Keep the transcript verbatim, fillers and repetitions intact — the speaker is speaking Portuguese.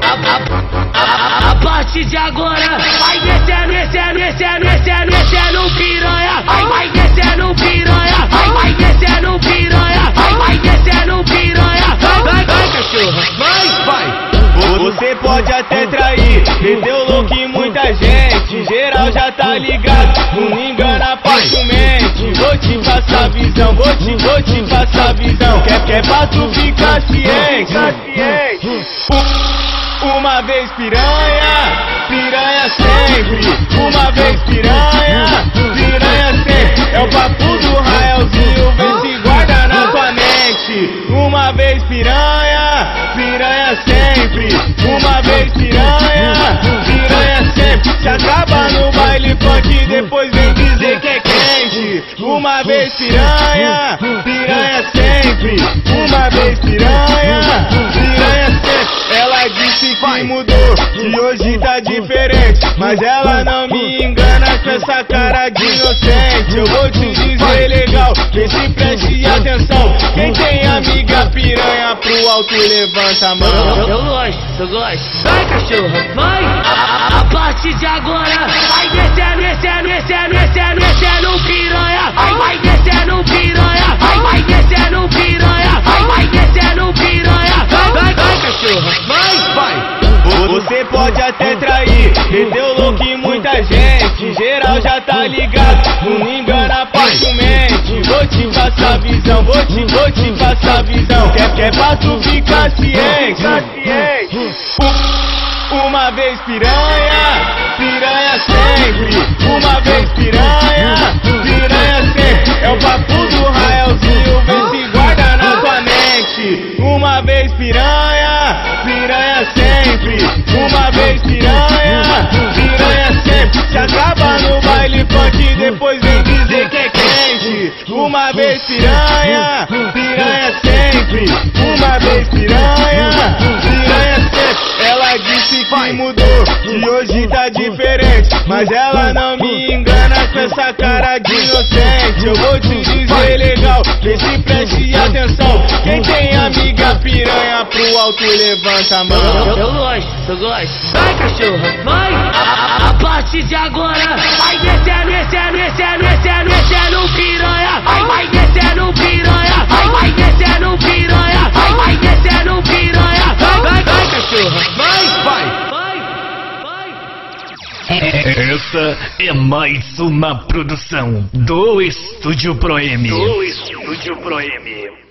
A, a, a partir de agora vai descendo, descendo, descendo, descendo, descendo piranha. Vai, vai descendo piranha. Vai, vai descendo piranha. Vai, vai descendo piranha. Vai, vai, vai cachorra, vai, vai. Você pode até trair, meteu louco em muita gente, geral já tá ligado, não me engana facilmente. Vou te passar visão, vou te, vou te passar visão, quer, quer pra tu ficar ciente. Uma vez piranha, piranha sempre. Uma vez piranha, piranha sempre. É o papo do Raelzinho, vê se guarda na tua mente. Uma vez piranha, piranha sempre. Uma vez piranha, piranha sempre. Se acaba no baile funk, depois vem dizer que é quente. Uma vez piranha, piranha sempre. Uma vez piranha, piranha sempre. Ela disse que mudou, que hoje tá diferente, mas ela não me engana com essa cara de inocente. Eu vou te dizer legal, vê se preste atenção. Quem tem amiga piranha pro alto levanta a mão. Eu, eu gosto, eu gosto. Vai cachorra, vai. A, a, a partir de agora vai descendo, descendo, descendo, descendo, descendo piranha. Vai, vai descendo piranha. Vai, vai descendo piranha. Vai, vai descendo piranha. Vai, vai, vai cachorra, vai, vai. Você pode até trair, meteu louco em muita gente, geral já tá ligado, não me engana facilmente. Vou te passar visão, vou te, vou te passar visão, quer, quer pra tu ficar ciente. Uma vez piranha, piranha sempre. Uma vez piranha, piranha sempre. É o papo do Raelzinho, vê se guarda na tua mente. Uma vez piranha, piranha sempre. Uma vez piranha, piranha sempre. Se acaba no baile funk, depois vem dizer que é quente. Uma vez piranha, piranha sempre. Uma vez piranha, piranha sempre. Ela disse que mudou, que hoje tá diferente, mas ela não me engana com essa cara de inocente. Eu vou te dizer legal, vê se preste atenção. Quem tem amiga piranha pro alto levanta a mão. Eu, eu gosto, eu gosto. Vai cachorra, vai. A, a, a partir de agora vai descendo, descendo, descendo, descendo, descendo piranha. Vai, vai descendo piranha. Vai, vai descendo piranha. Vai, vai descendo piranha. Vai, vai, vai cachorra, vai, vai. Essa é mais uma produção do Estúdio Pro M. Do Estúdio Pro M.